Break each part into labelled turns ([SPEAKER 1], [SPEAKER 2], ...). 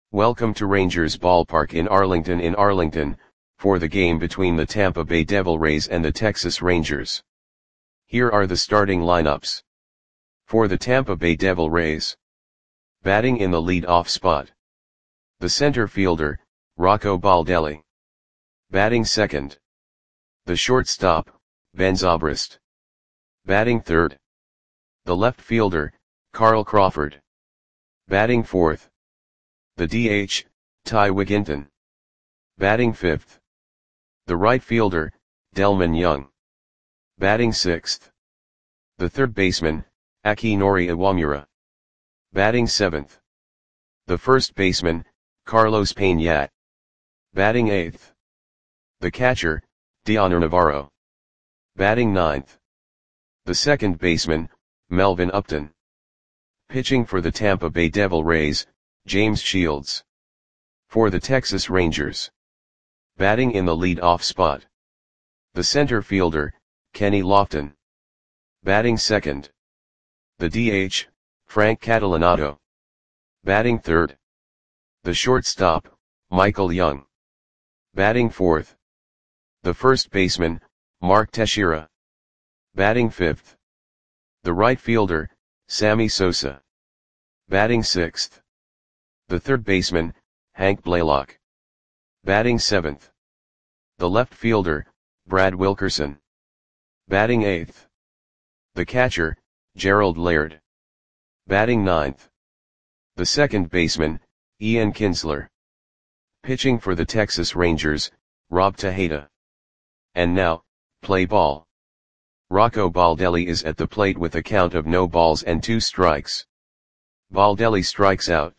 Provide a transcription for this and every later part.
[SPEAKER 1] Welcome to Rangers Ballpark in Arlington, for the game between the Tampa Bay Devil Rays and the Texas Rangers. Here are the starting lineups. For the Tampa Bay Devil Rays. Batting in the lead-off spot. The center fielder, Rocco Baldelli. Batting second. The shortstop, Ben Zobrist. Batting third. The left fielder, Carl Crawford. Batting fourth. The DH, Ty Wigginton. Batting fifth. The right fielder, Delmon Young. Batting sixth. The third baseman, Akinori Iwamura. Batting seventh. The first baseman, Carlos Pena. Batting eighth. The catcher, Dioner Navarro. Batting ninth. The second baseman, Melvin Upton. Pitching for the Tampa Bay Devil Rays, James Shields. For the Texas Rangers. Batting in the lead-off spot. The center fielder, Kenny Lofton. Batting second. The DH, Frank Catalanotto. Batting third. The shortstop, Michael Young. Batting fourth. The first baseman, Mark Teixeira. Batting fifth. The right fielder, Sammy Sosa. Batting sixth. The third baseman, Hank Blaylock. Batting seventh. The left fielder, Brad Wilkerson. Batting eighth. The catcher, Gerald Laird. Batting ninth. The second baseman, Ian Kinsler. Pitching for the Texas Rangers, Rob Tejada. And now, play ball. Rocco Baldelli is at the plate with a count of no balls and 2 strikes. Baldelli strikes out.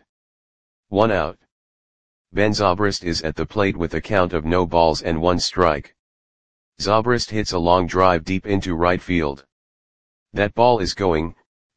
[SPEAKER 1] 1 out. Ben Zobrist is at the plate with a count of no balls and 1 strike. Zobrist hits a long drive deep into right field. That ball is gone.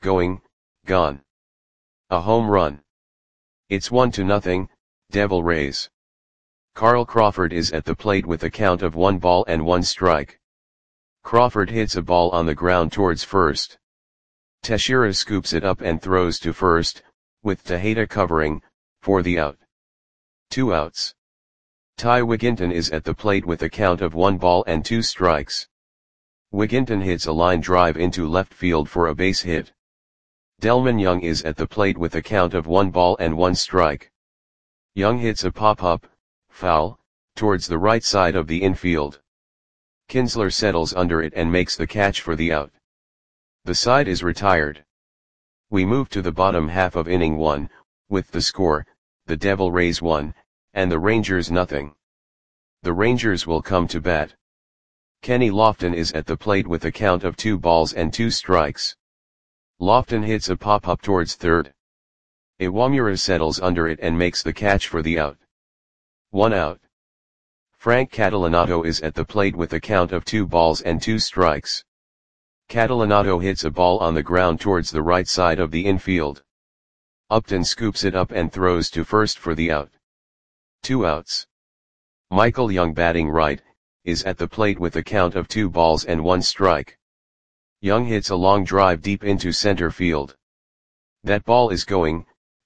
[SPEAKER 1] A home run. It's 1-0, Devil Rays. Carl Crawford is at the plate with a count of 1 ball and 1 strike. Crawford hits a ball on the ground towards first. Teixeira scoops it up and throws to first, with Tejada covering, for the out. 2 outs. Ty Wigginton is at the plate with a count of 1 ball and 2 strikes. Wigginton hits a line drive into left field for a base hit. Delmon Young is at the plate with a count of 1 ball and 1 strike. Young hits a pop-up, foul, towards the right side of the infield. Kinsler settles under it and makes the catch for the out. The side is retired. We move to the bottom half of inning 1, with the score, the Devil Rays 1, and the Rangers 0. The Rangers will come to bat. Kenny Lofton is at the plate with a count of 2 balls and 2 strikes. Lofton hits a pop-up towards third. Iwamura settles under it and makes the catch for the out. 1 out. Frank Catalanotto is at the plate with a count of 2 balls and 2 strikes. Catalanotto hits a ball on the ground towards the right side of the infield. Upton scoops it up and throws to first for the out. 2 outs. Michael Young, batting right, is at the plate with a count of 2 balls and 1 strike. Young hits a long drive deep into center field. That ball is gone.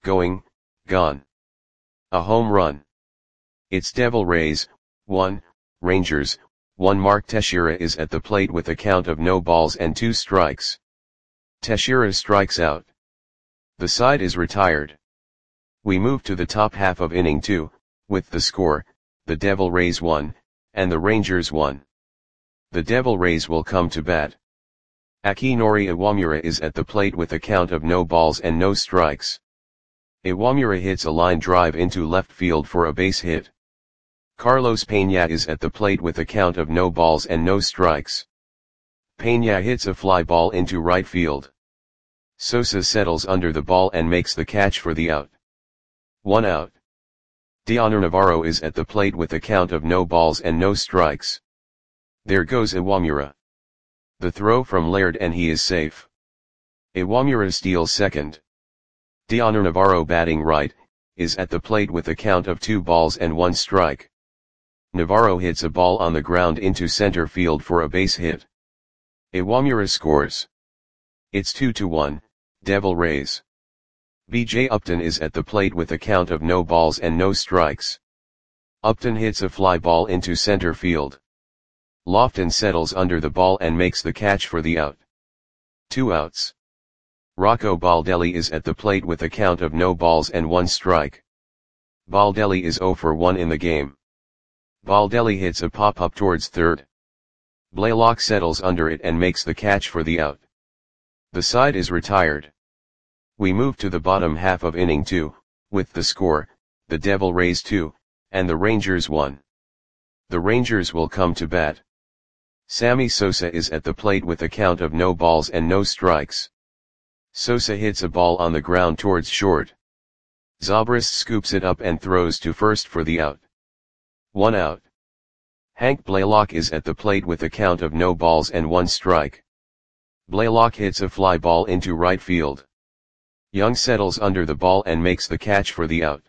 [SPEAKER 1] A home run. It's Devil Rays 1, Rangers 1. Mark Teixeira is at the plate with a count of no balls and 2 strikes. Teixeira strikes out. The side is retired. We move to the top half of inning 2, with the score, the Devil Rays 1, and the Rangers 1. The Devil Rays will come to bat. Akinori Iwamura is at the plate with a count of no balls and no strikes. Iwamura hits a line drive into left field for a base hit. Carlos Pena is at the plate with a count of no balls and no strikes. Pena hits a fly ball into right field. Sosa settles under the ball and makes the catch for the out. 1 out. Dioner Navarro is at the plate with a count of no balls and no strikes. There goes Iwamura. The throw from Laird and he is safe. Iwamura steals second. Dioner Navarro, batting right, is at the plate with a count of 2 balls and 1 strike. Navarro hits a ball on the ground into center field for a base hit. Iwamura scores. It's 2-1, Devil Rays. BJ Upton is at the plate with a count of no balls and no strikes. Upton hits a fly ball into center field. Lofton settles under the ball and makes the catch for the out. 2 outs. Rocco Baldelli is at the plate with a count of no balls and 1 strike. Baldelli is 0 for 1 in the game. Baldelli hits a pop-up towards third. Blaylock settles under it and makes the catch for the out. The side is retired. We move to the bottom half of inning 2, with the score, the Devil Rays 2, and the Rangers 1. The Rangers will come to bat. Sammy Sosa is at the plate with a count of no balls and no strikes. Sosa hits a ball on the ground towards short. Zobrist scoops it up and throws to first for the out. 1 out. Hank Blaylock is at the plate with a count of no balls and 1 strike. Blaylock hits a fly ball into right field. Young settles under the ball and makes the catch for the out.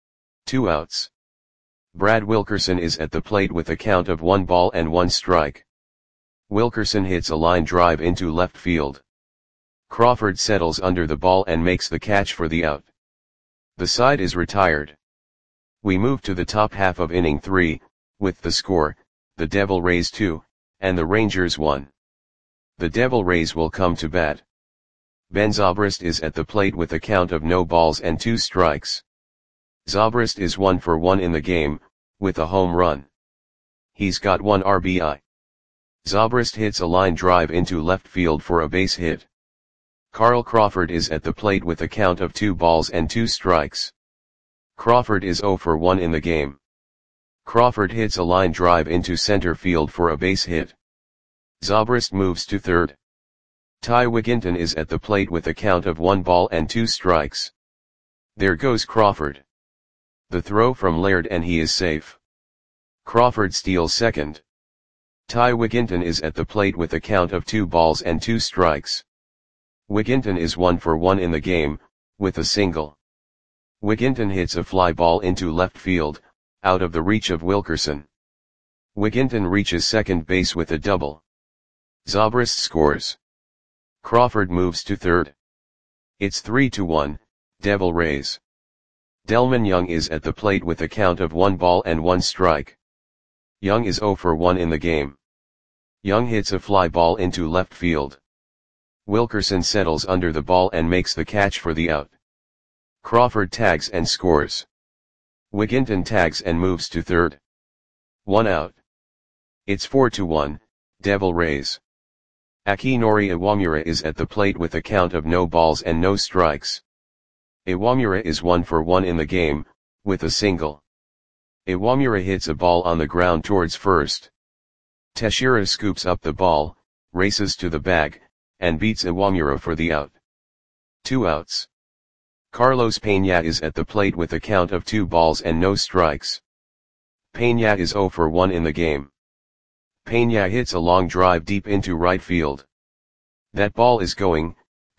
[SPEAKER 1] 2 outs. Brad Wilkerson is at the plate with a count of 1 ball and 1 strike. Wilkerson hits a line drive into left field. Crawford settles under the ball and makes the catch for the out. The side is retired. We move to the top half of inning 3, with the score, the Devil Rays 2, and the Rangers 1. The Devil Rays will come to bat. Ben Zobrist is at the plate with a count of no balls and 2 strikes. Zobrist is 1 for 1 in the game, with a home run. He's got 1 RBI. Zobrist hits a line drive into left field for a base hit. Carl Crawford is at the plate with a count of 2 balls and 2 strikes. Crawford is 0 for 1 in the game. Crawford hits a line drive into center field for a base hit. Zobrist moves to third. Ty Wigginton is at the plate with a count of 1 ball and 2 strikes. There goes Crawford. The throw from Laird and he is safe. Crawford steals second. Ty Wigginton is at the plate with a count of 2 balls and 2 strikes. Wigginton is 1 for 1 in the game, with a single. Wigginton hits a fly ball into left field, out of the reach of Wilkerson. Wigginton reaches second base with a double. Zobrist scores. Crawford moves to third. It's 3-1, Devil Rays. Delman Young is at the plate with a count of 1 ball and 1 strike. Young is 0 for 1 in the game. Young hits a fly ball into left field. Wilkerson settles under the ball and makes the catch for the out. Crawford tags and scores. Wigginton tags and moves to third. 1 out. It's 4-1, Devil Rays. Akinori Iwamura is at the plate with a count of no balls and no strikes. Iwamura is 1 for 1 in the game, with a single. Iwamura hits a ball on the ground towards first. Teixeira scoops up the ball, races to the bag, and beats Iwamura for the out. 2 outs. Carlos Peña is at the plate with a count of 2 balls and no strikes. Peña is 0 for 1 in the game. Peña hits a long drive deep into right field. That ball is gone.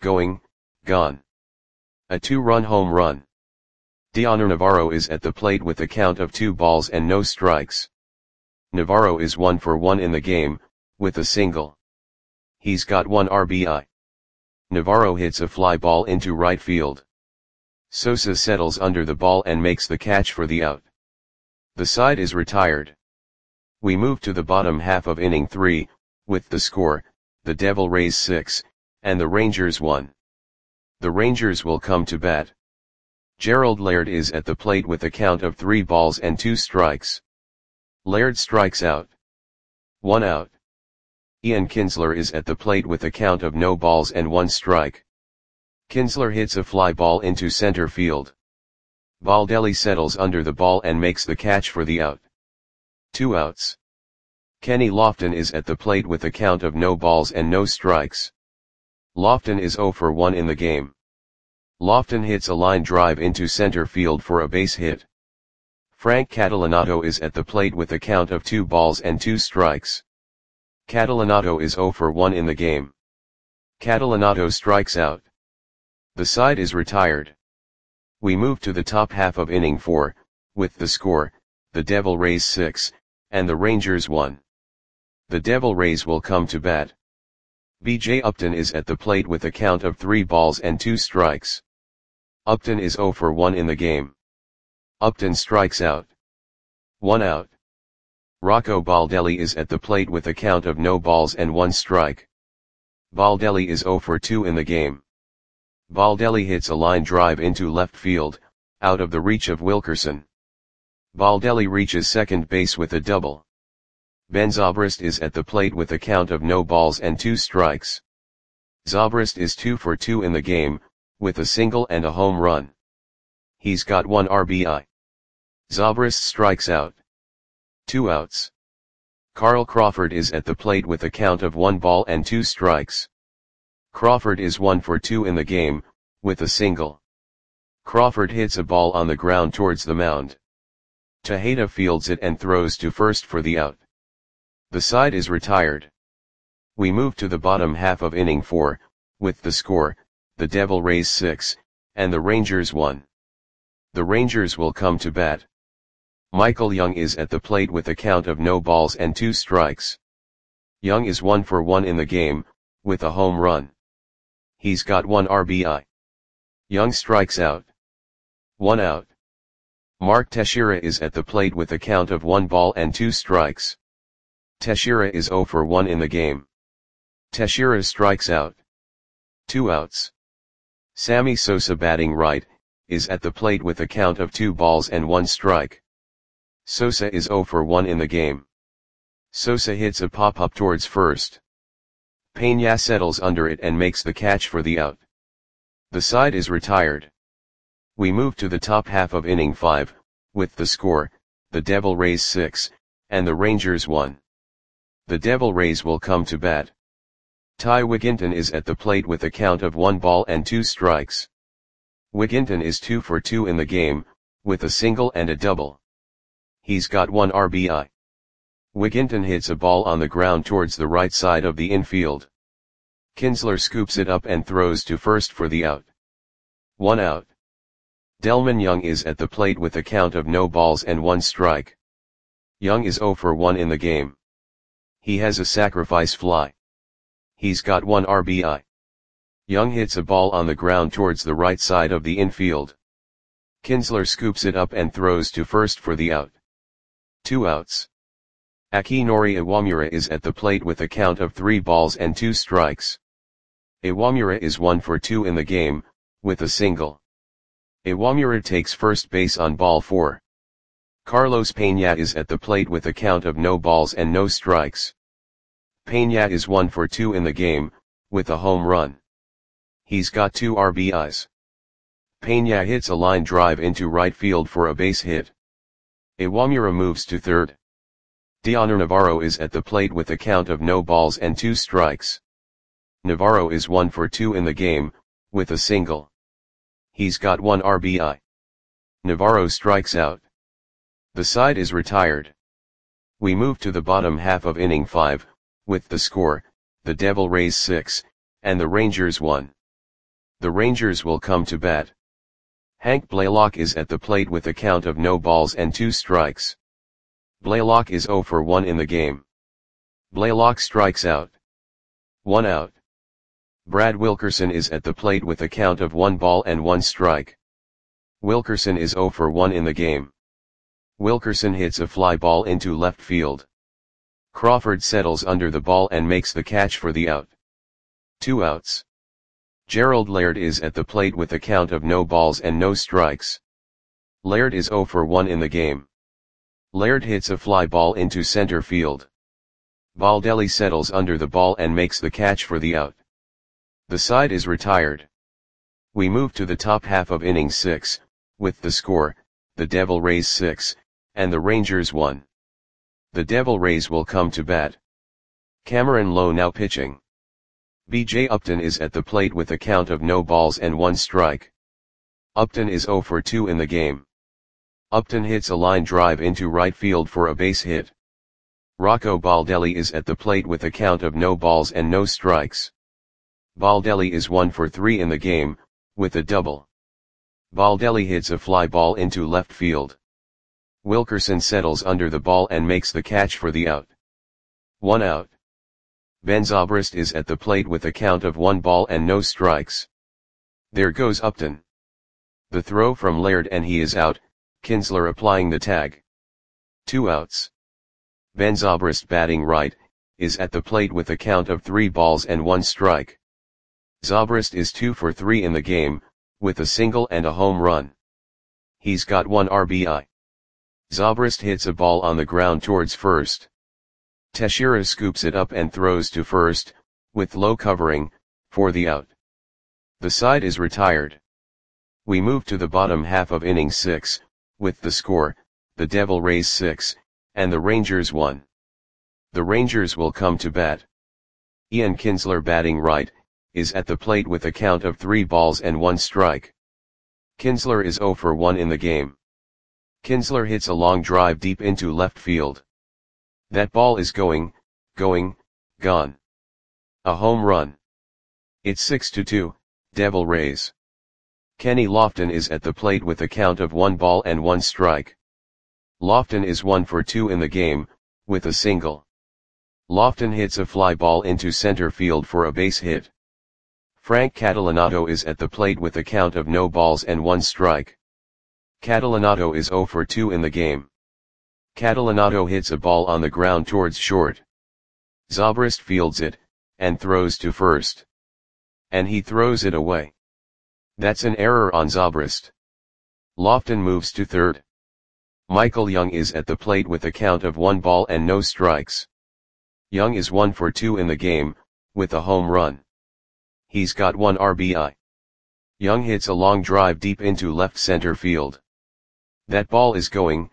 [SPEAKER 1] A 2-run home run. Dioner Navarro is at the plate with a count of 2 balls and no strikes. Navarro is 1 for 1 in the game, with a single. He's got 1 RBI. Navarro hits a fly ball into right field. Sosa settles under the ball and makes the catch for the out. The side is retired. We move to the bottom half of inning 3, with the score, the Devil Rays 6, and the Rangers 1. The Rangers will come to bat. Gerald Laird is at the plate with a count of 3 balls and 2 strikes. Laird strikes out. 1 out. Ian Kinsler is at the plate with a count of no balls and 1 strike. Kinsler hits a fly ball into center field. Baldelli settles under the ball and makes the catch for the out. 2 outs. Kenny Lofton is at the plate with a count of no balls and no strikes. Lofton is 0 for 1 in the game. Lofton hits a line drive into center field for a base hit. Frank Catalanato is at the plate with a count of 2 balls and 2 strikes. Catalanato is 0 for 1 in the game. Catalanato strikes out. The side is retired. We move to the top half of inning 4, with the score, the Devil Rays 6, and the Rangers 1. The Devil Rays will come to bat. BJ Upton is at the plate with a count of 3 balls and 2 strikes. Upton is 0 for 1 in the game. Upton strikes out. 1 out. Rocco Baldelli is at the plate with a count of no balls and 1 strike. Baldelli is 0 for 2 in the game. Baldelli hits a line drive into left field, out of the reach of Wilkerson. Baldelli reaches second base with a double. Ben Zobrist is at the plate with a count of no balls and 2 strikes. Zobrist is 2 for 2 in the game, with a single and a home run. He's got 1 RBI. Zobrist strikes out. 2 outs. Carl Crawford is at the plate with a count of 1 ball and 2 strikes. Crawford is 1 for 2 in the game, with a single. Crawford hits a ball on the ground towards the mound. Tejeda fields it and throws to first for the out. The side is retired. We move to the bottom half of inning 4, with the score, the Devil Rays 6, and the Rangers 1. The Rangers will come to bat. Michael Young is at the plate with a count of no balls and 2 strikes. Young is 1 for 1 in the game, with a home run. He's got 1 RBI. Young strikes out. 1 out. Mark Teixeira is at the plate with a count of 1 ball and 2 strikes. Teixeira is 0 for 1 in the game. Teixeira strikes out. 2 outs. Sammy Sosa, batting right, is at the plate with a count of 2 balls and 1 strike. Sosa is 0 for 1 in the game. Sosa hits a pop-up towards first. Peña settles under it and makes the catch for the out. The side is retired. We move to the top half of inning 5, with the score, the Devil Rays 6, and the Rangers 1. The Devil Rays will come to bat. Ty Wigginton is at the plate with a count of 1 ball and 2 strikes. Wigginton is 2 for 2 in the game, with a single and a double. He's got 1 RBI. Wigginton hits a ball on the ground towards the right side of the infield. Kinsler scoops it up and throws to first for the out. 1 out. Delman Young is at the plate with a count of no balls and 1 strike. Young is 0 for 1 in the game. He has a sacrifice fly. He's got 1 RBI. Young hits a ball on the ground towards the right side of the infield. Kinsler scoops it up and throws to first for the out. 2 outs. Akinori Iwamura is at the plate with a count of 3 balls and 2 strikes. Iwamura is 1 for 2 in the game, with a single. Iwamura takes first base on ball 4. Carlos Peña is at the plate with a count of no balls and no strikes. Peña is 1 for 2 in the game, with a home run. He's got 2 RBIs. Peña hits a line drive into right field for a base hit. Iwamura moves to third. Dioner Navarro is at the plate with a count of no balls and 2 strikes. Navarro is 1 for 2 in the game, with a single. He's got 1 RBI. Navarro strikes out. The side is retired. We move to the bottom half of inning 5, with the score, the Devil Rays 6, and the Rangers 1. The Rangers will come to bat. Hank Blaylock is at the plate with a count of no balls and 2 strikes. Blaylock is 0 for 1 in the game. Blaylock strikes out. 1 out. Brad Wilkerson is at the plate with a count of 1 ball and 1 strike. Wilkerson is 0 for 1 in the game. Wilkerson hits a fly ball into left field. Crawford settles under the ball and makes the catch for the out. 2 outs. Gerald Laird is at the plate with a count of no balls and no strikes. Laird is 0 for 1 in the game. Laird hits a fly ball into center field. Baldelli settles under the ball and makes the catch for the out. The side is retired. We move to the top half of inning 6, with the score, the Devil Rays 6, and the Rangers 1. The Devil Rays will come to bat. Cameron Lowe now pitching. B.J. Upton is at the plate with a count of no balls and 1 strike. Upton is 0 for 2 in the game. Upton hits a line drive into right field for a base hit. Rocco Baldelli is at the plate with a count of no balls and no strikes. Baldelli is 1 for 3 in the game, with a double. Baldelli hits a fly ball into left field. Wilkerson settles under the ball and makes the catch for the out. 1 out. Ben Zobrist is at the plate with a count of 1 ball and no strikes. There goes Upton. The throw from Laird and he is out, Kinsler applying the tag. 2 outs. Ben Zobrist batting right, is at the plate with a count of 3 balls and 1 strike. Zobrist is 2 for 3 in the game, with a single and a home run. He's got 1 RBI. Zobrist hits a ball on the ground towards first. Teixeira scoops it up and throws to first, with low covering, for the out. The side is retired. We move to the bottom half of inning 6, with the score, the Devil Rays 6, and the Rangers 1. The Rangers will come to bat. Ian Kinsler batting right, is at the plate with a count of 3 balls and 1 strike. Kinsler is 0 for 1 in the game. Kinsler hits a long drive deep into left field. That ball is going, gone. A home run. It's 6-2, Devil Rays. Kenny Lofton is at the plate with a count of 1 ball and 1 strike. Lofton is 1 for 2 in the game, with a single. Lofton hits a fly ball into center field for a base hit. Frank Catalanato is at the plate with a count of no balls and 1 strike. Catalanato is 0 for 2 in the game. Catalanato hits a ball on the ground towards short. Zobrist fields it, and throws to first. And he throws it away. That's an error on Zobrist. Lofton moves to third. Michael Young is at the plate with a count of 1 ball and no strikes. Young is 1 for 2 in the game, with a home run. He's got 1 RBI. Young hits a long drive deep into left center field. That ball is going,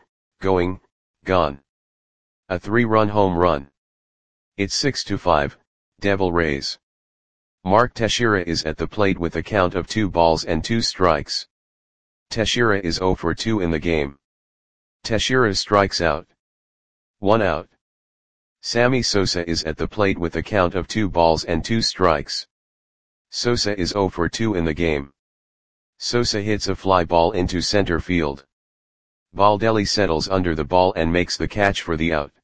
[SPEAKER 1] gone. A 3-run home run. It's 6-5, Devil Rays. Mark Teixeira is at the plate with a count of 2 balls and 2 strikes. Teixeira is 0 for 2 in the game. Teixeira strikes out. 1 out. Sammy Sosa is at the plate with a count of 2 balls and 2 strikes. Sosa is 0 for 2 in the game. Sosa hits a fly ball into center field. Baldelli settles under the ball and makes the catch for the out.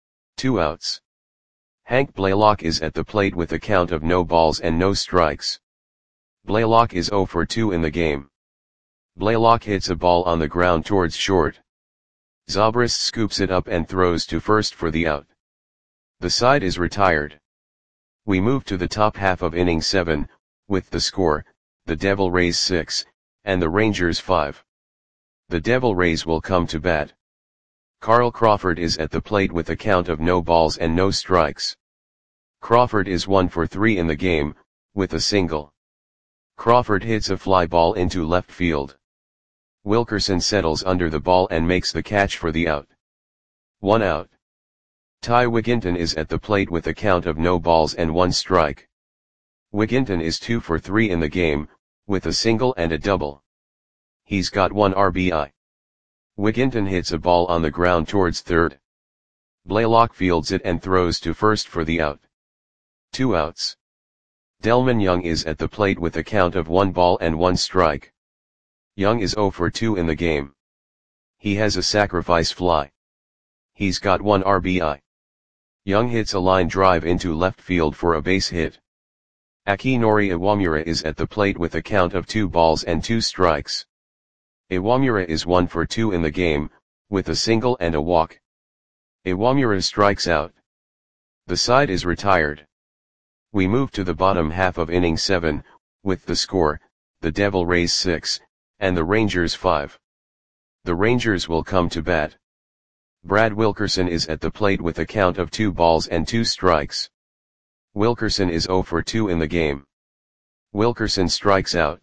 [SPEAKER 1] 2 outs. Hank Blaylock is at the plate with a count of no balls and no strikes. Blaylock is 0 for 2 in the game. Blaylock hits a ball on the ground towards short. Zobrist scoops it up and throws to first for the out. The side is retired. We move to the top half of inning 7, with the score, the Devil Rays 6, and the Rangers 5. The Devil Rays will come to bat. Carl Crawford is at the plate with a count of no balls and no strikes. Crawford is 1 for 3 in the game, with a single. Crawford hits a fly ball into left field. Wilkerson settles under the ball and makes the catch for the out. 1 out. Ty Wigginton is at the plate with a count of no balls and 1 strike. Wigginton is 2 for 3 in the game, with a single and a double. He's got 1 RBI. Wigginton hits a ball on the ground towards third. Blaylock fields it and throws to first for the out. 2 outs. Delman Young is at the plate with a count of 1 ball and 1 strike. Young is 0 for 2 in the game. He has a sacrifice fly. He's got 1 RBI. Young hits a line drive into left field for a base hit. Akinori Iwamura is at the plate with a count of 2 balls and 2 strikes. Iwamura is 1 for 2 in the game, with a single and a walk. Iwamura strikes out. The side is retired. We move to the bottom half of inning 7, with the score, the Devil Rays 6, and the Rangers 5. The Rangers will come to bat. Brad Wilkerson is at the plate with a count of 2 balls and 2 strikes. Wilkerson is 0 for 2 in the game. Wilkerson strikes out.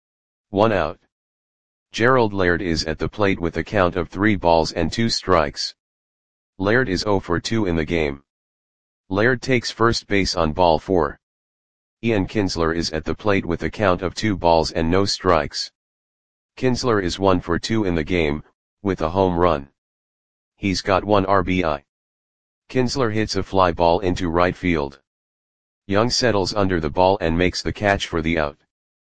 [SPEAKER 1] 1 out. Gerald Laird is at the plate with a count of 3 balls and 2 strikes. Laird is 0 for 2 in the game. Laird takes first base on ball 4. Ian Kinsler is at the plate with a count of 2 balls and no strikes. Kinsler is 1 for 2 in the game, with a home run. He's got 1 RBI. Kinsler hits a fly ball into right field. Young settles under the ball and makes the catch for the out.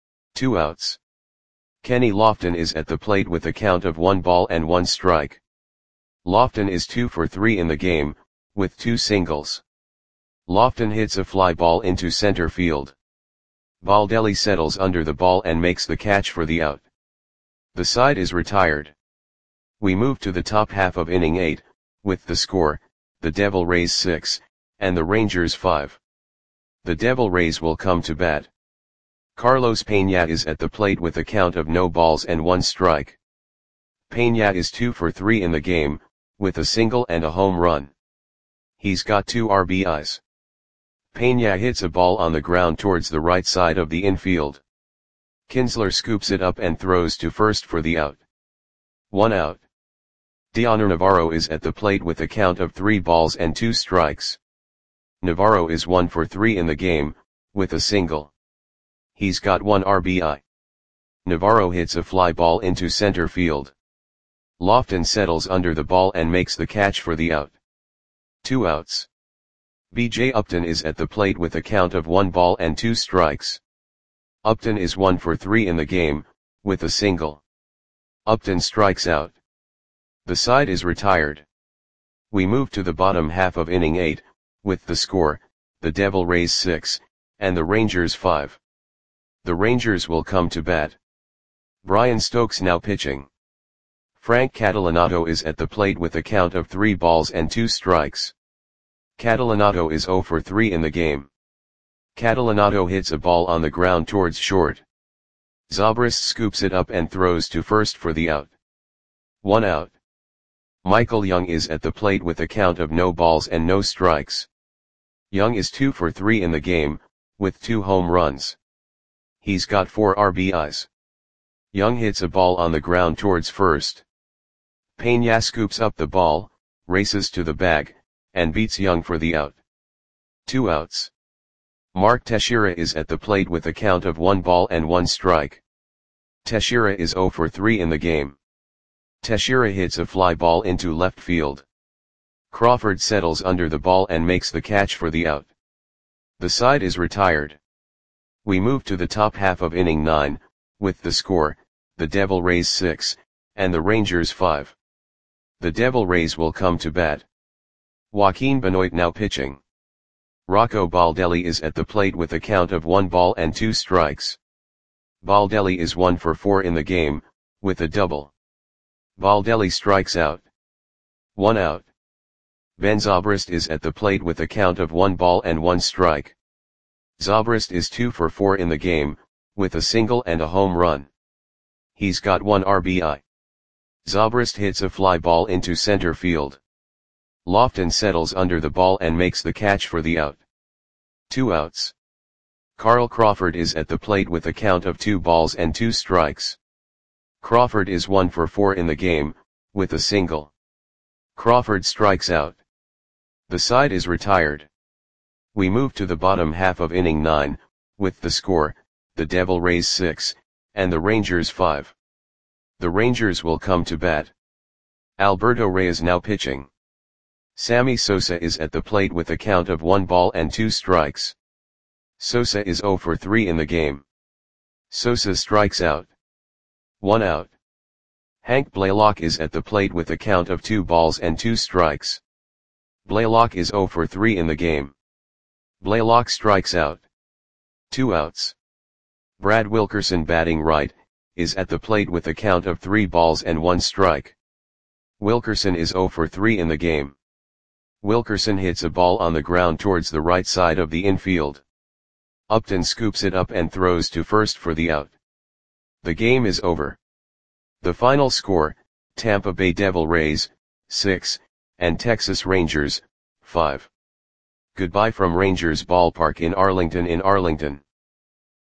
[SPEAKER 1] 2 outs. Kenny Lofton is at the plate with a count of 1 ball and 1 strike. Lofton is 2 for 3 in the game, with 2 singles. Lofton hits a fly ball into center field. Baldelli settles under the ball and makes the catch for the out. The side is retired. We move to the top half of inning 8, with the score, the Devil Rays 6, and the Rangers 5. The Devil Rays will come to bat. Carlos Peña is at the plate with a count of no balls and 1 strike. Peña is 2 for 3 in the game, with a single and a home run. He's got 2 RBIs. Peña hits a ball on the ground towards the right side of the infield. Kinsler scoops it up and throws to first for the out. 1 out. Dioner Navarro is at the plate with a count of 3 balls and 2 strikes. Navarro is 1 for 3 in the game, with a single. He's got 1 RBI. Navarro hits a fly ball into center field. Lofton settles under the ball and makes the catch for the out. 2 outs. B.J. Upton is at the plate with a count of 1 ball and 2 strikes. Upton is 1 for 3 in the game, with a single. Upton strikes out. The side is retired. We move to the bottom half of inning 8, with the score, the Devil Rays 6, and the Rangers 5. The Rangers will come to bat. Brian Stokes now pitching. Frank Catalanato is at the plate with a count of 3 balls and 2 strikes. Catalanato is 0 for 3 in the game. Catalanato hits a ball on the ground towards short. Zobrist scoops it up and throws to first for the out. 1 out. Michael Young is at the plate with a count of no balls and no strikes. Young is 2 for 3 in the game, with 2 home runs. He's got 4 RBIs. Young hits a ball on the ground towards first. Peña scoops up the ball, races to the bag, and beats Young for the out. 2 outs. Mark Teixeira is at the plate with a count of 1 ball and 1 strike. Teixeira is 0 for 3 in the game. Teixeira hits a fly ball into left field. Crawford settles under the ball and makes the catch for the out. The side is retired. We move to the top half of inning 9, with the score, the Devil Rays 6, and the Rangers 5. The Devil Rays will come to bat. Joaquin Benoit now pitching. Rocco Baldelli is at the plate with a count of 1 ball and 2 strikes. Baldelli is 1 for 4 in the game, with a double. Baldelli strikes out. 1 out. Ben Zobrist is at the plate with a count of 1 ball and 1 strike. Zobrist is 2 for 4 in the game, with a single and a home run. He's got 1 RBI. Zobrist hits a fly ball into center field. Lofton settles under the ball and makes the catch for the out. 2 outs. Carl Crawford is at the plate with a count of 2 balls and 2 strikes. Crawford is 1 for 4 in the game, with a single. Crawford strikes out. The side is retired. We move to the bottom half of inning 9, with the score, the Devil Rays 6, and the Rangers 5. The Rangers will come to bat. Alberto Reyes now pitching. Sammy Sosa is at the plate with a count of 1 ball and 2 strikes. Sosa is 0 for 3 in the game. Sosa strikes out. 1 out. Hank Blaylock is at the plate with a count of 2 balls and 2 strikes. Blaylock is 0 for 3 in the game. Blaylock strikes out. 2 outs. Brad Wilkerson batting right, is at the plate with a count of 3 balls and 1 strike. Wilkerson is 0 for 3 in the game. Wilkerson hits a ball on the ground towards the right side of the infield. Upton scoops it up and throws to first for the out. The game is over. The final score, Tampa Bay Devil Rays, 6, and Texas Rangers, 5. Goodbye from Rangers Ballpark in Arlington.